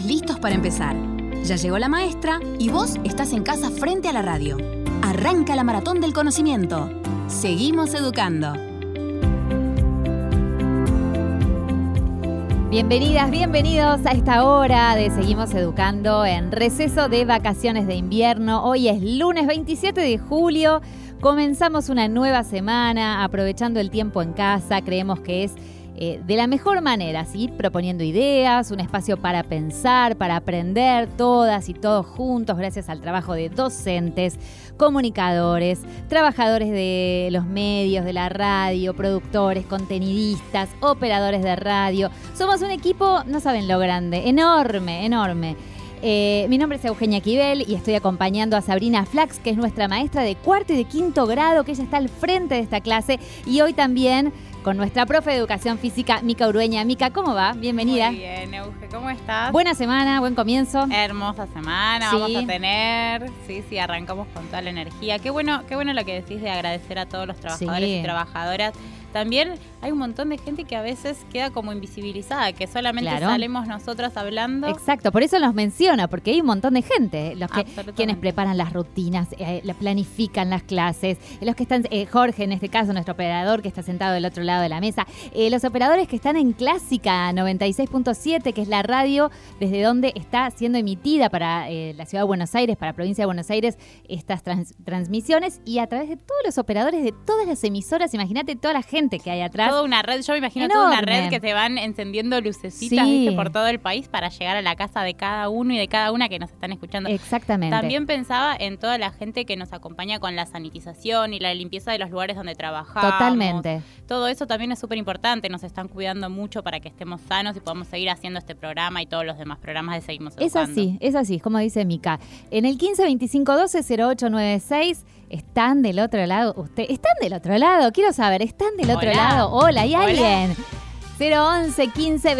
listos para empezar. Ya llegó la maestra y vos estás en casa frente a la radio. Arranca la maratón del conocimiento. Seguimos educando. Bienvenidas, bienvenidos a esta hora de Seguimos Educando en receso de vacaciones de invierno. Hoy es lunes 27 de julio. Comenzamos una nueva semana aprovechando el tiempo en casa. Creemos que es de la mejor manera, ¿sí? Proponiendo ideas, un espacio para pensar, para aprender todas y todos juntos gracias al trabajo de docentes, comunicadores, trabajadores de los medios, de la radio, productores, contenidistas, operadores de radio. Somos un equipo, no saben lo grande, enorme, enorme. Mi nombre es Eugenia Quivel y estoy acompañando a Sabrina Flax, que es nuestra maestra de cuarto y de quinto grado, que ella está al frente de esta clase, y hoy también con nuestra profe de Educación Física, Mica Urueña. Mica, ¿cómo va? Bienvenida. Muy bien, Euge, ¿cómo estás? Buena semana, buen comienzo. Hermosa semana, Sí. vamos a tener. Sí, arrancamos con toda la energía. Qué bueno lo que decís de agradecer a todos los trabajadores y trabajadoras. También hay un montón de gente que a veces queda como invisibilizada, que solamente salimos nosotras hablando. Exacto, por eso nos menciona, porque hay un montón de gente, quienes preparan las rutinas, planifican las clases, los que están, Jorge en este caso, nuestro operador que está sentado del otro lado de la mesa, los operadores que están en Clásica 96.7, que es la radio desde donde está siendo emitida para la Ciudad de Buenos Aires, para la provincia de Buenos Aires, estas transmisiones, y a través de todos los operadores de todas las emisoras. Imagínate toda la gente que hay atrás. Toda una red, yo me imagino enorme. toda una red que te van encendiendo lucecitas, ¿viste? Por todo el país para llegar a la casa de cada uno y de cada una que nos están escuchando. Exactamente. También pensaba en toda la gente que nos acompaña con la sanitización y la limpieza de los lugares donde trabajamos. Totalmente. Todo eso también es súper importante, nos están cuidando mucho para que estemos sanos y podamos seguir haciendo este programa y todos los demás programas de Seguimos Educando. Es así, como dice Mica. En el 15 25 12 0896 están del otro lado. ¿Están del otro lado? Quiero saber, ¿están del otro lado? Hola, ¿hay alguien? 011 15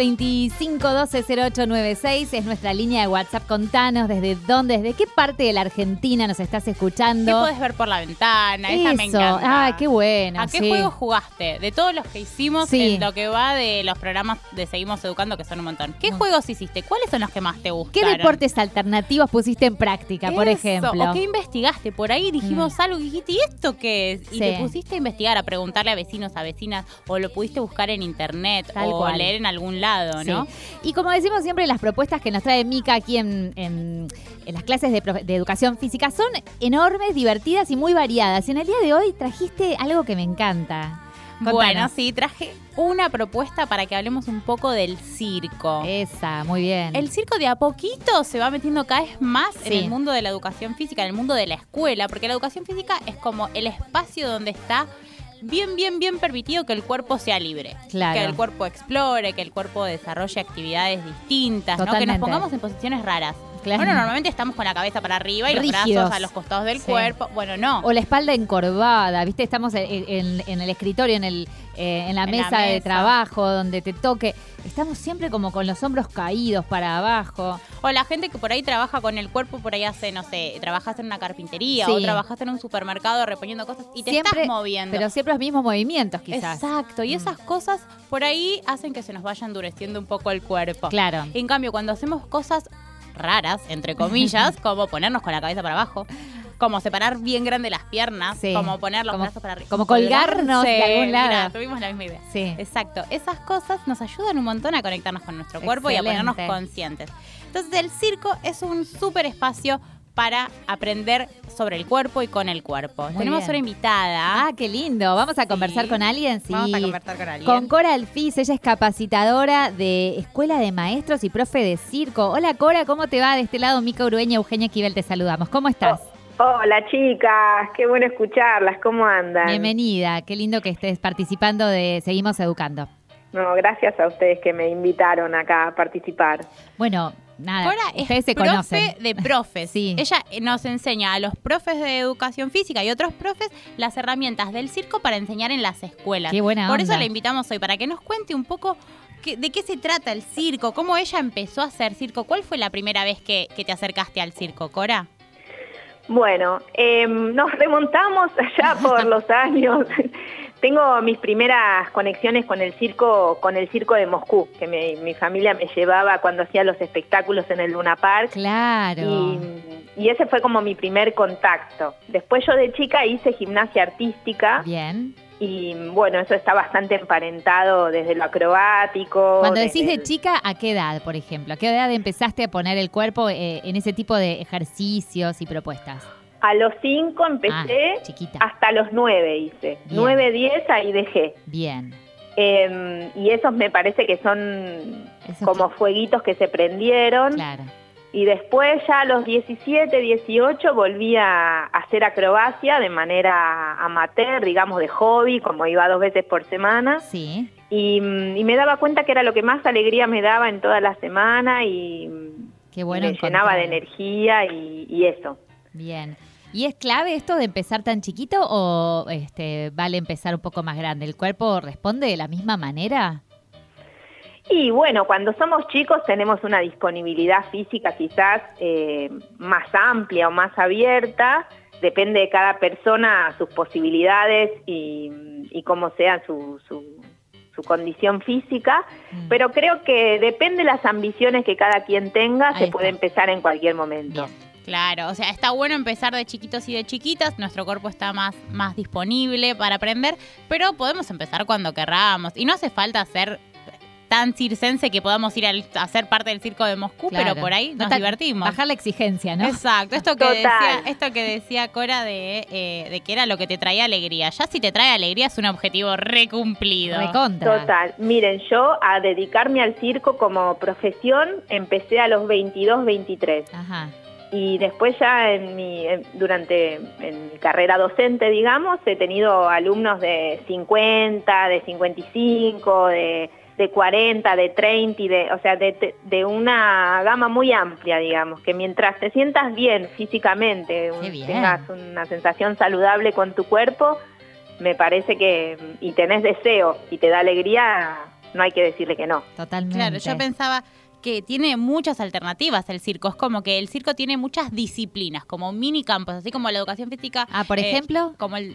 25 12 0896 es nuestra línea de WhatsApp. Contanos desde dónde, desde qué parte de la Argentina nos estás escuchando. ¿Qué podés ver por la ventana? Esa me encanta. Ah, qué bueno. ¿A qué juego jugaste? De todos los que hicimos en lo que va de los programas de Seguimos Educando, que son un montón. ¿Qué juegos hiciste? ¿Cuáles son los que más te gustaron? ¿Qué deportes alternativos pusiste en práctica, por ejemplo? ¿O qué investigaste? Por ahí dijimos algo y dijiste, ¿y esto qué es? Y te pusiste a investigar, a preguntarle a vecinos, a vecinas, o lo pudiste buscar en internet. Tal o cual. leer en algún lado, ¿no? Sí. Y como decimos siempre, las propuestas que nos trae Mica aquí en las clases de educación física son enormes, divertidas y muy variadas. Y en el día de hoy trajiste algo que me encanta. Contanos. Bueno, sí, traje una propuesta para que hablemos un poco del circo. Esa, muy bien. El circo de a poquito se va metiendo cada vez más en el mundo de la educación física, en el mundo de la escuela, porque la educación física es como el espacio donde está bien permitido que el cuerpo sea libre. Claro. Que el cuerpo explore, que el cuerpo desarrolle actividades distintas, ¿no? Que nos pongamos en posiciones raras. Claro. Bueno, normalmente estamos con la cabeza para arriba y rígidos, los brazos a los costados del cuerpo. Bueno, no. O la espalda encorvada, ¿viste? Estamos en el escritorio, en la mesa de trabajo, donde te toque. Estamos siempre como con los hombros caídos para abajo. O la gente que por ahí trabaja con el cuerpo, por ahí hace, no sé, trabajas en una carpintería o trabajas en un supermercado reponiendo cosas y te estás moviendo. Pero siempre los mismos movimientos, quizás. Exacto, y esas cosas por ahí hacen que se nos vaya endureciendo un poco el cuerpo. Claro. En cambio, cuando hacemos cosas raras, entre comillas, como ponernos con la cabeza para abajo, como separar bien grande las piernas, como poner los brazos para arriba. Como colgarnos de algún lado. Mira, tuvimos la misma idea. Sí. Exacto. Esas cosas nos ayudan un montón a conectarnos con nuestro cuerpo y a ponernos conscientes. Entonces, el circo es un súper espacio para aprender sobre el cuerpo y con el cuerpo. Tenemos una invitada. Ah, qué lindo. ¿Vamos a conversar con alguien? Sí. Vamos a conversar con alguien. Con Cora Alfiz. Ella es capacitadora de Escuela de Maestros y profe de circo. Hola, Cora, ¿cómo te va? De este lado, Mica Urueña, Eugenia Quivel, te saludamos. ¿Cómo estás? Hola, chicas. Qué bueno escucharlas. ¿Cómo andan? Bienvenida. Qué lindo que estés participando de Seguimos Educando. No, gracias a ustedes que me invitaron acá a participar. Bueno, nada, Cora ustedes se profe conocen. de profes. Sí. Ella nos enseña a los profes de educación física y otros profes las herramientas del circo para enseñar en las escuelas. Qué buena Por onda. eso la invitamos hoy, para que nos cuente un poco de qué se trata el circo, cómo ella empezó a hacer circo. ¿Cuál fue la primera vez que te acercaste al circo, Cora? Bueno, nos remontamos allá por los años Tengo mis primeras conexiones con el circo de Moscú, que mi familia me llevaba cuando hacía los espectáculos en el Luna Park. Claro. Y ese fue como mi primer contacto. Después yo de chica hice gimnasia artística. Bien. Y bueno, eso está bastante emparentado desde lo acrobático. Cuando decís de chica, ¿a qué edad, por ejemplo? ¿A qué edad empezaste a poner el cuerpo en ese tipo de ejercicios y propuestas? A los 5 empecé, hasta los 9 hice. Bien. 9, 10, ahí dejé. Bien. Y esos me parece que son como fueguitos que se prendieron. Claro. Y después ya a los 17, 18 volví a hacer acrobacia de manera amateur, digamos de hobby, como iba 2 veces por semana. Sí. Y me daba cuenta que era lo que más alegría me daba en toda la semana y qué bueno, me llenaba de energía y eso. Bien. ¿Y es clave esto de empezar tan chiquito o vale empezar un poco más grande? ¿El cuerpo responde de la misma manera? Y bueno, cuando somos chicos tenemos una disponibilidad física quizás más amplia o más abierta, depende de cada persona, sus posibilidades y cómo sea su condición física, pero creo que depende de las ambiciones que cada quien tenga, se puede empezar en cualquier momento. Bien. Claro, o sea, está bueno empezar de chiquitos y de chiquitas, nuestro cuerpo está más disponible para aprender, pero podemos empezar cuando querramos y no hace falta ser tan circense que podamos ir a ser parte del circo de Moscú, claro, pero por ahí nos divertimos. Bajar la exigencia, ¿no? Exacto, esto que decía Cora de que era lo que te traía alegría. Ya si te trae alegría es un objetivo recumplido. Recontra. Total. Miren, yo a dedicarme al circo como profesión empecé a los 22, 23. Ajá. Y después ya durante mi carrera docente, digamos, he tenido alumnos de 50, de 55, de 40, de 30, o sea, de una gama muy amplia, digamos, que mientras te sientas bien físicamente, tengas una sensación saludable con tu cuerpo, me parece que, y tenés deseo y te da alegría, no hay que decirle que no. Totalmente. Claro, yo pensaba que tiene muchas alternativas el circo. Es como que el circo tiene muchas disciplinas, como mini campos, así como la educación física. Por ejemplo.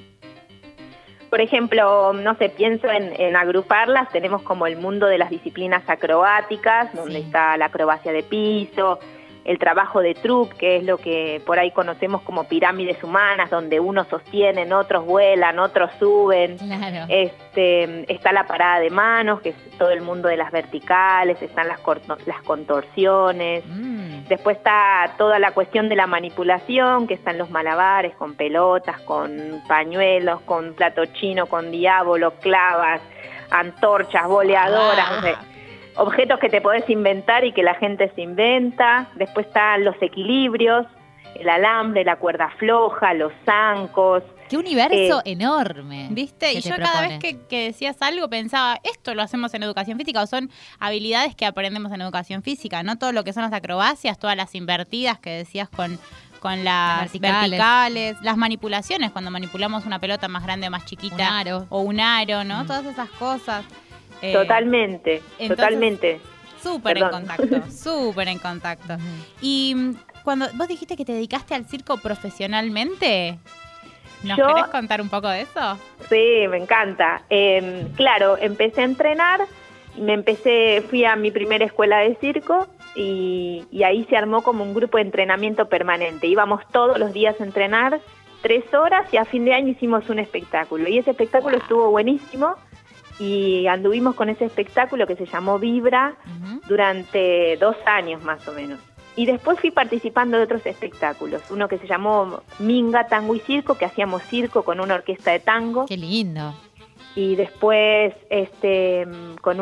Por ejemplo, no sé, pienso en agruparlas, tenemos como el mundo de las disciplinas acrobáticas, donde está la acrobacia de piso, el trabajo de troupe, que es lo que por ahí conocemos como pirámides humanas, donde unos sostienen, otros vuelan, otros suben. Claro. Está la parada de manos, que es todo el mundo de las verticales, están las contorsiones. Después está toda la cuestión de la manipulación, que están los malabares con pelotas, con pañuelos, con plato chino, con diablo, clavas, antorchas, boleadoras, objetos que te podés inventar y que la gente se inventa. Después están los equilibrios, el alambre, la cuerda floja, los zancos. ¡Qué universo enorme! ¿Viste? Y yo cada vez que decías algo pensaba, esto lo hacemos en educación física o son habilidades que aprendemos en educación física, no todo lo que son las acrobacias, todas las invertidas que decías con las verticales, las manipulaciones, cuando manipulamos una pelota más grande o más chiquita, un aro, ¿no? Todas esas cosas. Totalmente, totalmente. Súper en contacto. Y cuando vos dijiste que te dedicaste al circo profesionalmente, ¿nos querés contar un poco de eso? Sí, me encanta. Claro, empecé a entrenar, fui a mi primera escuela de circo y ahí se armó como un grupo de entrenamiento permanente. Íbamos todos los días a entrenar 3 horas y a fin de año hicimos un espectáculo. Y ese espectáculo estuvo buenísimo. Y anduvimos con ese espectáculo que se llamó Vibra durante 2 años más o menos. Y después fui participando de otros espectáculos, uno que se llamó Minga, Tango y Circo, que hacíamos circo con una orquesta de tango. ¡Qué lindo! Y después con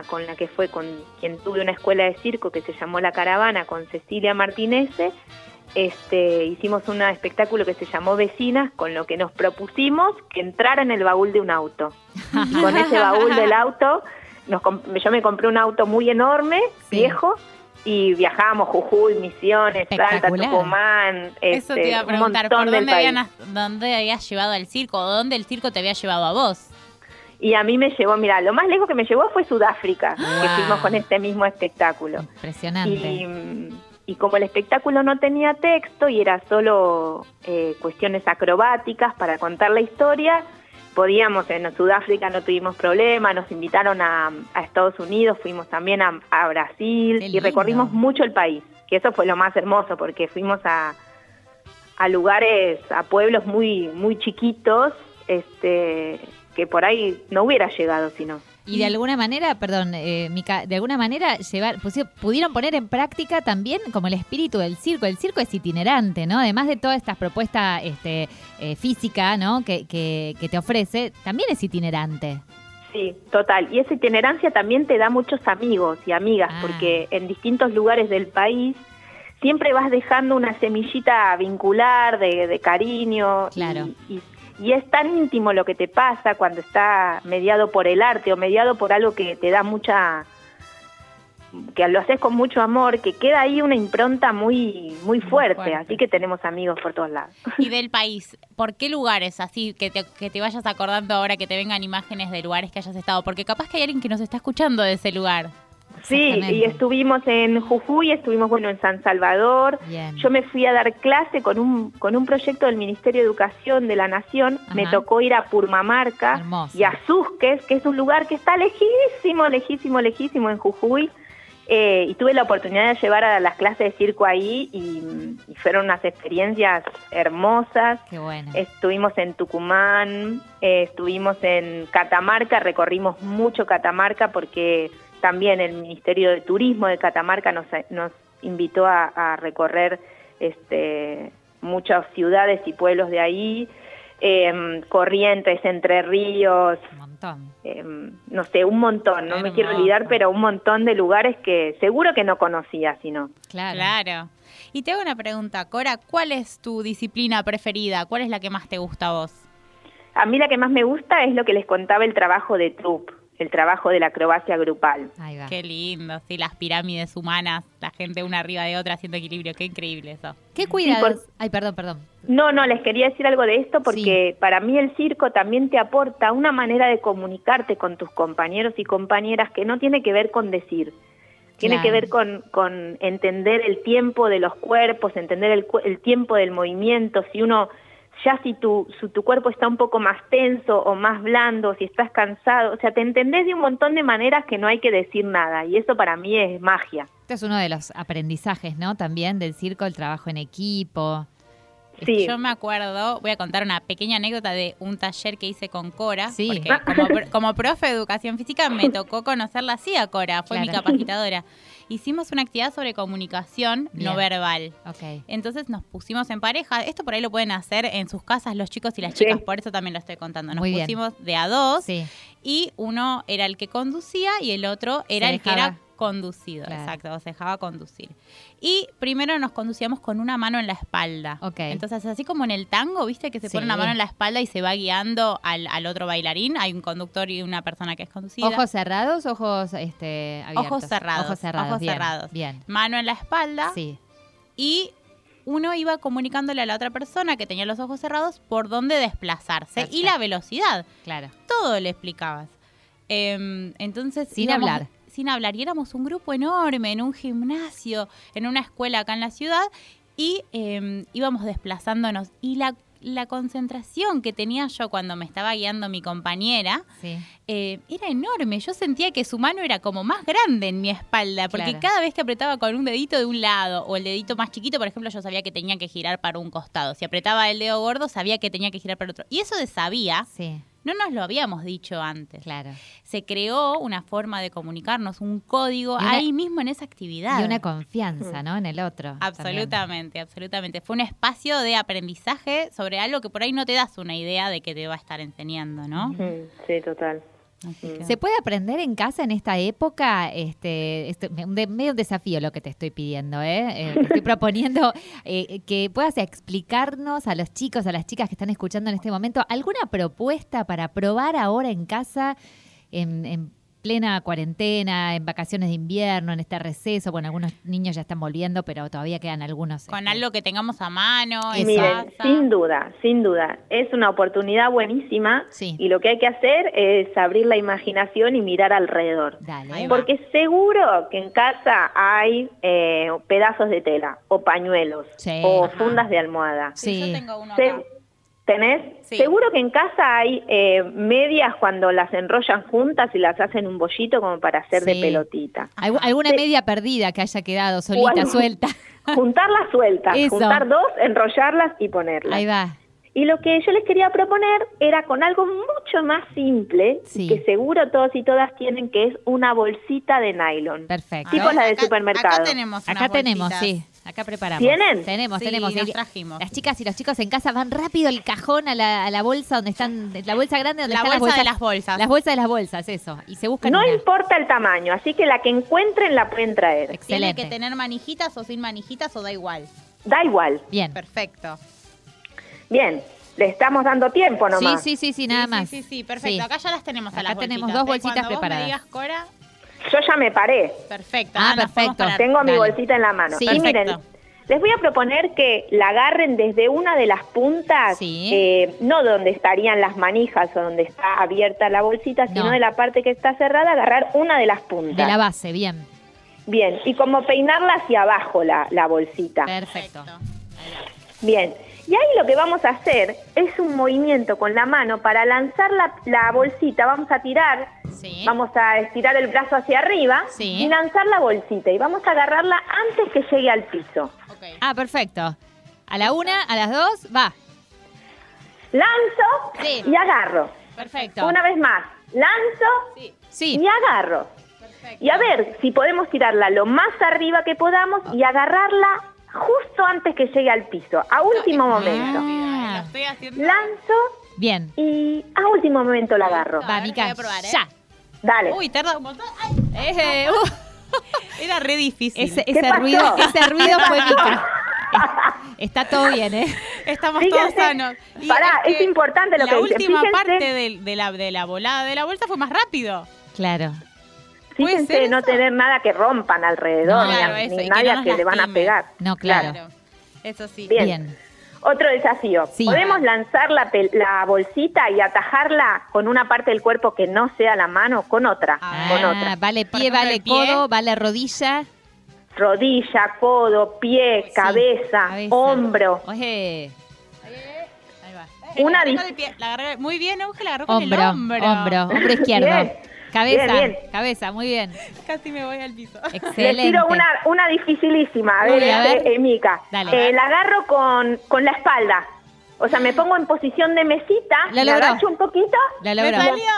quien tuve una escuela de circo que se llamó La Caravana, con Cecilia Martinese, hicimos un espectáculo que se llamó Vecinas, con lo que nos propusimos que entrara en el baúl de un auto. Y con ese baúl del auto, yo me compré un auto muy enorme, viejo, y viajábamos Jujuy, Misiones, Salta, Tucumán, eso te iba a preguntar, ¿por dónde habías llevado al circo? ¿O dónde el circo te había llevado a vos? Y a mí me llevó, mira, lo más lejos que me llevó fue Sudáfrica, que fuimos con este mismo espectáculo. Impresionante. Y como el espectáculo no tenía texto y era solo cuestiones acrobáticas para contar la historia, podíamos. En Sudáfrica no tuvimos problema, nos invitaron a Estados Unidos, fuimos también a Brasil y recorrimos mucho el país, que eso fue lo más hermoso, porque fuimos a lugares, a pueblos muy, muy chiquitos, que por ahí no hubiera llegado si no. Y de alguna manera, perdón, Mica, de alguna manera pudieron poner en práctica también como el espíritu del circo. El circo es itinerante, ¿no? Además de todas estas propuestas física, ¿no? que te ofrece, también es itinerante. Sí, total. Y esa itinerancia también te da muchos amigos y amigas, porque en distintos lugares del país siempre vas dejando una semillita vincular de cariño. Claro. Y es tan íntimo lo que te pasa cuando está mediado por el arte o mediado por algo que te da que lo haces con mucho amor, que queda ahí una impronta muy, muy fuerte. Así que tenemos amigos por todos lados. Y del país, ¿por qué lugares así que te vayas acordando ahora, que te vengan imágenes de lugares que hayas estado? Porque capaz que hay alguien que nos está escuchando de ese lugar. Sí, y estuvimos en Jujuy, estuvimos en San Salvador. Bien. Yo me fui a dar clase con un proyecto del Ministerio de Educación de la Nación. Ajá. Me tocó ir a Purmamarca. Hermoso. Y a Susques, que es un lugar que está lejísimo, lejísimo, lejísimo en Jujuy. Y tuve la oportunidad de llevar a las clases de circo ahí y fueron unas experiencias hermosas. Qué bueno. Estuvimos en Tucumán, estuvimos en Catamarca, recorrimos mucho Catamarca porque también el Ministerio de Turismo de Catamarca nos invitó a recorrer muchas ciudades y pueblos de ahí, Corrientes, Entre Ríos, Un montón. no sé, un montón, no me quiero olvidar, pero un montón de lugares que seguro que no conocía, sino. Claro. Y te hago una pregunta, Cora, ¿cuál es tu disciplina preferida? ¿Cuál es la que más te gusta a vos? A mí la que más me gusta es lo que les contaba, el trabajo de troupe, el trabajo de la acrobacia grupal. Ahí va. Qué lindo, sí, las pirámides humanas, la gente una arriba de otra haciendo equilibrio, qué increíble eso. ¿Qué cuidados? Ay, perdón. No, les quería decir algo de esto porque para mí el circo también te aporta una manera de comunicarte con tus compañeros y compañeras que no tiene que ver con decir. Tiene que ver con entender el tiempo de los cuerpos, entender el tiempo del movimiento. Si tu cuerpo está un poco más tenso o más blando, si estás cansado, o sea, te entendés de un montón de maneras que no hay que decir nada, y eso para mí es magia. Este es uno de los aprendizajes, ¿no? También del circo, el trabajo en equipo. Sí. Yo me acuerdo, voy a contar una pequeña anécdota de un taller que hice con Cora, Sí. porque como profe de educación física me tocó conocerla así a Cora, fue mi capacitadora. Hicimos una actividad sobre comunicación no verbal. Okay. Entonces nos pusimos en pareja. Esto por ahí lo pueden hacer en sus casas los chicos y las chicas, por eso también lo estoy contando. Nos pusimos de a dos y uno era el que conducía y el otro era el que era conducido. Exacto, se dejaba conducir. Y primero nos conducíamos con una mano en la espalda. Okay. Entonces, así como en el tango, ¿viste? Que se pone una mano en la espalda y se va guiando al otro bailarín. Hay un conductor y una persona que es conducida. ¿Ojos cerrados, ojos abiertos? Ojos cerrados. Bien. Mano en la espalda. Sí. Y uno iba comunicándole a la otra persona que tenía los ojos cerrados por dónde desplazarse. Perfecto. Y la velocidad. Claro. Todo le explicabas. Entonces, Sin hablar. Y éramos un grupo enorme en un gimnasio, en una escuela acá en la ciudad, y íbamos desplazándonos. Y la concentración que tenía yo cuando me estaba guiando mi compañera era enorme. Yo sentía que su mano era como más grande en mi espalda, porque cada vez que apretaba con un dedito de un lado o el dedito más chiquito, por ejemplo, yo sabía que tenía que girar para un costado. Si apretaba el dedo gordo, sabía que tenía que girar para otro. Y eso de sabía... No nos lo habíamos dicho antes. Claro. Se creó una forma de comunicarnos, un código ahí mismo en esa actividad. Y una confianza, ¿no? En el otro. Absolutamente, absolutamente. Fue un espacio de aprendizaje sobre algo que por ahí no te das una idea de que te va a estar enseñando, ¿no? Sí, total. ¿Se puede aprender en casa en esta época? Medio un desafío lo que te estoy pidiendo, ¿eh? Te estoy proponiendo que puedas explicarnos a los chicos, a las chicas que están escuchando en este momento, alguna propuesta para probar ahora en casa, en plena cuarentena, en vacaciones de invierno, en este receso. Bueno, algunos niños ya están volviendo, pero todavía quedan algunos. Con algo que tengamos a mano. Miren, sin duda. Es una oportunidad buenísima y lo que hay que hacer es abrir la imaginación y mirar alrededor. Dale. Porque seguro que en casa hay pedazos de tela o pañuelos o fundas de almohada. Sí, yo tengo uno acá. ¿Tenés? Sí. Seguro que en casa hay medias cuando las enrollan juntas y las hacen un bollito como para hacer de pelotita. ¿Alguna media perdida que haya quedado solita, suelta? Juntarlas sueltas, Eso. juntar dos, enrollarlas y ponerlas. Ahí va. Y lo que yo les quería proponer era con algo mucho más simple, Sí. que seguro todos y todas tienen, que es una bolsita de nylon. Perfecto. Tipo la de supermercado. Acá tenemos unas Acá tenemos, bolsitas. sí. Acá preparamos. ¿Tienen? Tenemos, Sí, tenemos. nos trajimos. Las chicas y los chicos en casa van rápido el cajón a la bolsa donde están, la bolsa grande donde La están bolsa de las bolsas. Las bolsas de las bolsas, eso. Y se buscan No una. importa el tamaño, así que la que encuentren la pueden traer. ¿Tiene Excelente. que tener manijitas o sin manijitas o da igual? Da igual. Bien. Perfecto. Bien, le estamos dando tiempo nomás. Sí, nada Sí, más. Sí, perfecto. Sí. Acá ya las tenemos a Acá las bolsitas. tenemos 2 bolsitas Cuando preparadas. Vos me digas, Cora, Yo ya me paré. perfecto. Ah, nos podemos perfecto. parar. Tengo mi Dale. bolsita en la mano. Sí. Y miren, Perfecto. les voy a proponer que la agarren desde una de las puntas, Sí. no donde estarían las manijas o donde está abierta la bolsita, No. sino de la parte que está cerrada, agarrar una de las puntas. De la base, bien. Bien, y como peinarla hacia abajo la bolsita. Perfecto. Bien, y ahí lo que vamos a hacer es un movimiento con la mano para lanzar la bolsita. Vamos a tirar, Sí. vamos a estirar el brazo hacia arriba Sí. y lanzar la bolsita. Y vamos a agarrarla antes que llegue al piso. Ok. Ah, perfecto. A la 1, a las 2, va. Lanzo Sí. y agarro. Perfecto. Una vez más, lanzo Sí, Sí. y agarro. perfecto. Y a ver si podemos tirarla lo más arriba que podamos y agarrarla justo antes que llegue al piso, a último momento. Ah. Lo estoy haciendo. Lanzo Bien. y a último momento la agarro. A Va, ver, Mica. voy a probar, ¿eh? Ya. Dale. Uy, tarda un montón. Ay, era re difícil. Ese pasó? ese ruido fue Mica. Está todo bien, ¿eh? Estamos Fíjense, todos sanos. Y pará, que es importante lo que la dicen. última Fíjense. parte de la volada de la vuelta fue más rápido. Claro. ¿Puede Fíjense ser no eso? tener nada que rompan alrededor, No, ni, claro, eso, y ni que nada no nos que le van a lastime. pegar. No, claro. Eso sí. Bien. Bien. Otro desafío. Sí. Podemos lanzar la bolsita y atajarla con una parte del cuerpo que no sea la mano, con otra. Con otra. Vale Por pie, ejemplo, vale el pie. codo, vale rodilla. Rodilla, codo, pie, Sí, cabeza, hombro. Oye, Ahí va. Una La agarré dis- con el pie, la agarré muy bien, Euge, la agarró con hombro, el hombro. hombro izquierdo. Bien. Cabeza, Bien, bien. cabeza, muy bien. Casi me voy al piso. Les Excelente. tiro una dificilísima. A Uy, ver, a ver. Mica. Dale. La agarro con la espalda. O sea, me pongo en posición de mesita, La me logró. agacho un poquito. La ¡Me logró. salió!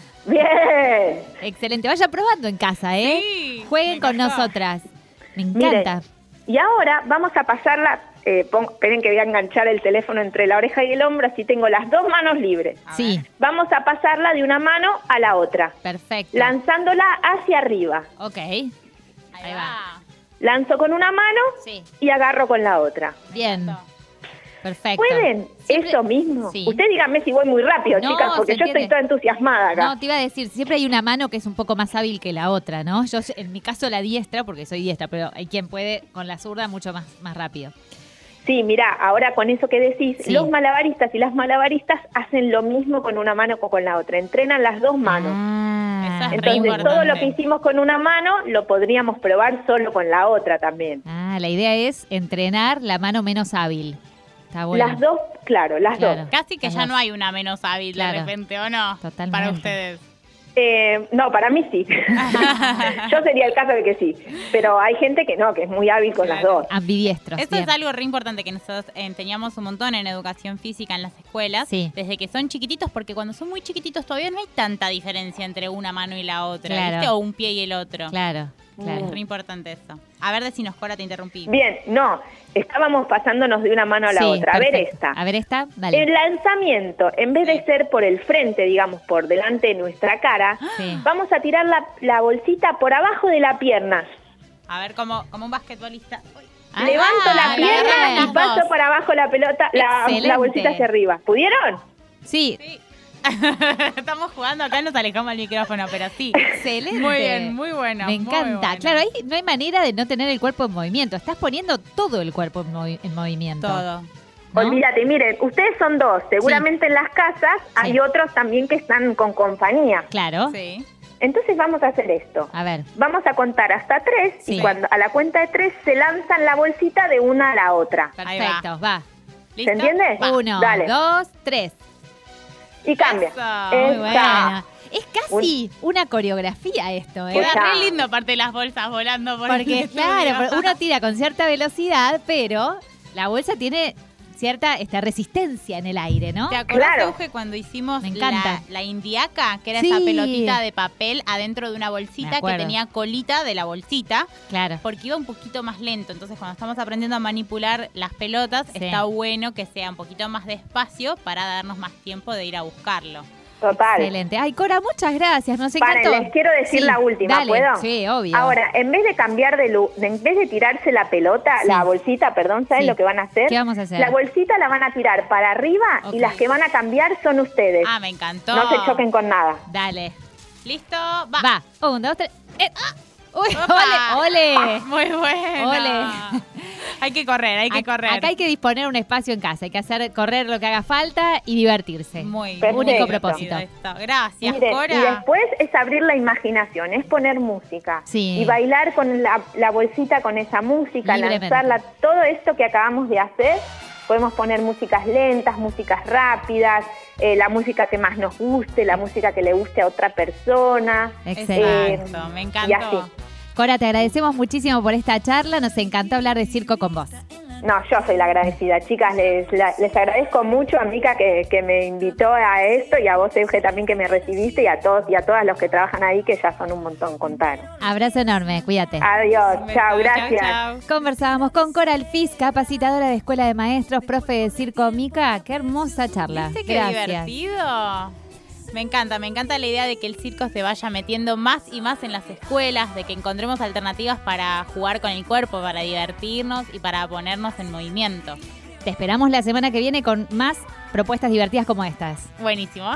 Bien. Excelente. Vaya probando en casa, ¿eh? Sí, Jueguen me con encantó. nosotras. Me Miren, encanta. y ahora vamos a pasarla. Esperen que voy a enganchar el teléfono entre la oreja y el hombro, así tengo las dos manos libres. Sí, Vamos a pasarla de una mano a la otra, perfecto. lanzándola hacia arriba. Ok. Ahí Ahí va. Lanzo con una mano Sí. y agarro con la otra. Bien. Perfecto. ¿Pueden? Siempre- Eso mismo. Sí. Usted dígame si voy muy rápido, No, chicas, porque se yo estoy entiende. toda entusiasmada acá. No, te iba a decir, siempre hay una mano que es un poco más hábil que la otra, ¿no? Yo, en mi caso, la diestra, porque soy diestra, pero hay quien puede con la zurda mucho más rápido. Sí, mirá, ahora con eso que decís, Sí. los malabaristas y las malabaristas hacen lo mismo con una mano que con la otra. Entrenan las dos manos. Ah, Esa es re Entonces, importante. todo lo que hicimos con una mano lo podríamos probar solo con la otra también. la idea es entrenar la mano menos hábil. Está bueno. Las dos, claro, las Claro. dos. Casi que Las ya dos. no hay una menos hábil Claro. de repente, ¿o no? Totalmente. Para ustedes. No, para mí sí. Yo sería el caso de que sí. Pero hay gente que no, que es muy hábil con las dos. Ambidiestros. Esto bien. es algo re importante que nosotros enseñamos un montón en educación física en las escuelas, Sí. desde que son chiquititos, porque cuando son muy chiquitos todavía no hay tanta diferencia entre una mano y la otra, Claro. ¿viste? O un pie y el otro. Claro, claro. Es re importante eso. A ver, decinos, Cora, te interrumpí. Bien, no, estábamos pasándonos de una mano a la Sí, otra. A ver perfecto. esta. A ver esta, dale. El lanzamiento, en vez de ser por el frente, digamos, por delante de nuestra cara, Sí. vamos a tirar la bolsita por abajo de la pierna. A ver, como un basquetbolista. Uy. Ah, Levanto la bien. pierna y Las paso dos. por abajo la pelota, la Excelente. bolsita hacia arriba. ¿Pudieron? Sí, Sí. Estamos jugando acá, nos alejamos el micrófono, pero sí. excelente. Muy bien, muy bueno. Me muy encanta. bueno. Claro, ahí no hay manera de no tener el cuerpo en movimiento. Estás poniendo todo el cuerpo en movimiento. Todo. ¿no? Olvídate, miren, ustedes son dos. Seguramente en las casas hay otros también que están con compañía. Claro. Sí. Entonces vamos a hacer esto. A ver. Vamos a contar hasta 3 Sí. y cuando a la cuenta de 3 se lanzan la bolsita de una a la otra. Ahí Perfecto, va. ¿Se entiende? 1, 2, 3. Y cambia. Muy buena. Es casi una coreografía esto, ¿eh? Queda re lindo aparte de las bolsas volando por Porque claro, uno tira con cierta velocidad, pero la bolsa tiene cierta resistencia en el aire, ¿no? ¿Te acordás, Euge, cuando hicimos la indiaca, que era esa pelotita de papel adentro de una bolsita que tenía colita de la bolsita? Claro. Porque iba un poquito más lento. Entonces, cuando estamos aprendiendo a manipular las pelotas, está bueno que sea un poquito más despacio para darnos más tiempo de ir a buscarlo. Total. Excelente. Ay, Cora, muchas gracias. Nos encantó. Les quiero decir la última, dale. ¿puedo? Sí, obvio. Ahora, en vez de cambiar en vez de tirarse la pelota, la bolsita, perdón, ¿saben lo que van a hacer? ¿Qué vamos a hacer? La bolsita la van a tirar para arriba y las que van a cambiar son ustedes. Ah, me encantó. No se choquen con nada. Dale. ¿Listo? Va. Va. 1, 2, 3. ¡Uy! ¡Ole! Muy bueno. ¡Ole! Hay que correr. Acá hay que disponer un espacio en casa. Hay que hacer correr lo que haga falta y divertirse. Muy bien. Único propósito. Gracias, Miren, Cora. y después es abrir la imaginación, es poner música. Sí. Y bailar con la bolsita con esa música, lanzarla. Todo esto que acabamos de hacer, podemos poner músicas lentas, músicas rápidas, la música que más nos guste, la música que le guste a otra persona. Excelente. Me encantó. Y así. Cora, te agradecemos muchísimo por esta charla. Nos encantó hablar de circo con vos. No, yo soy la agradecida. Chicas, les agradezco mucho a Mica que me invitó a esto y a vos, Euge, también que me recibiste y a todos y a todas los que trabajan ahí, que ya son un montón, contaron. Abrazo enorme, cuídate. Adiós, chao, gracias. Chau. Conversábamos con Cora Alfiz, capacitadora de Escuela de Maestros, profe de circo. Mica, qué hermosa charla. ¿Viste qué Gracias. divertido? Me encanta la idea de que el circo se vaya metiendo más y más en las escuelas, de que encontremos alternativas para jugar con el cuerpo, para divertirnos y para ponernos en movimiento. Te esperamos la semana que viene con más propuestas divertidas como estas. Buenísimo.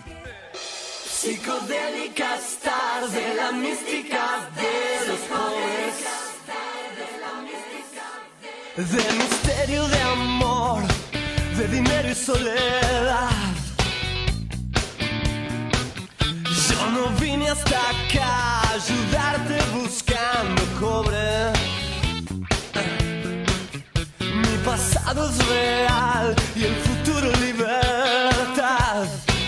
Psicodélicas tarde, la mística de los jóvenes. De misterio, de amor, de dinero y soledad. Yo no vine hasta acá a ayudarte buscando cobre. Mi pasado es real y el futuro libertad.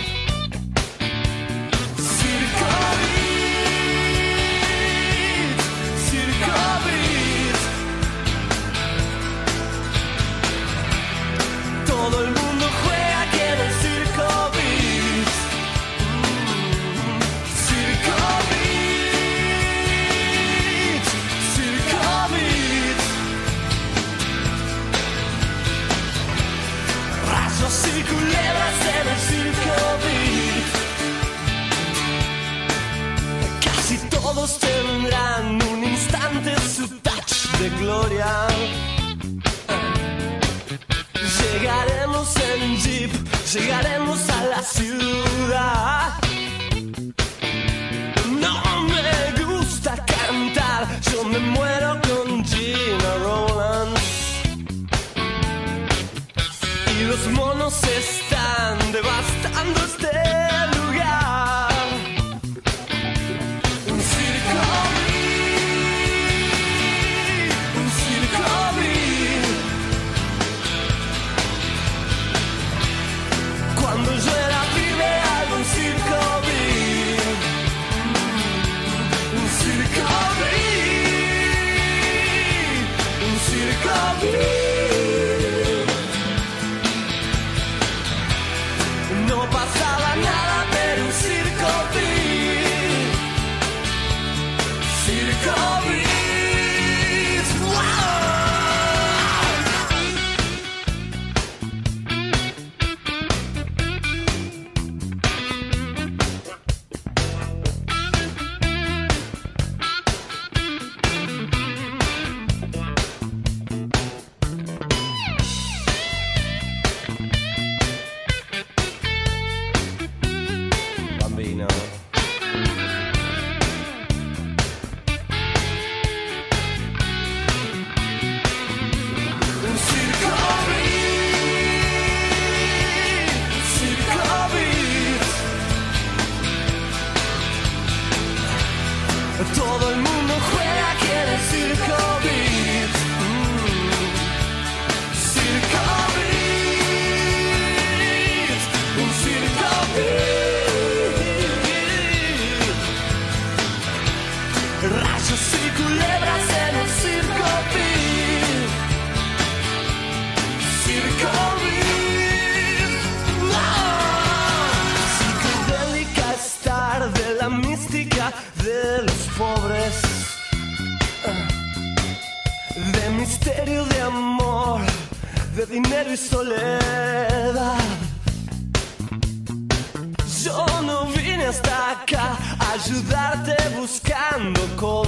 Circo Beat, Circo Beat. Todo el mundo juega aquí en el Circo Beat. Y culebras en el Circo Beat. Casi todos tendrán un instante su touch de gloria. Llegaremos en jeep, llegaremos a la ciudad. No me gusta cantar, yo me muero con Gina Rowlands. Y los monos están devastando este lugar. Un circo beat, un circo beat. Cuando yo era pibe hago un circo beat. Un circo beat. Rayos y culebras en un circo vil. Circo vil. Psicodélica estar de la mística de los pobres, de misterio, de amor, de dinero y soledad. Yo no vine hasta acá a ayudarte buscando cosas.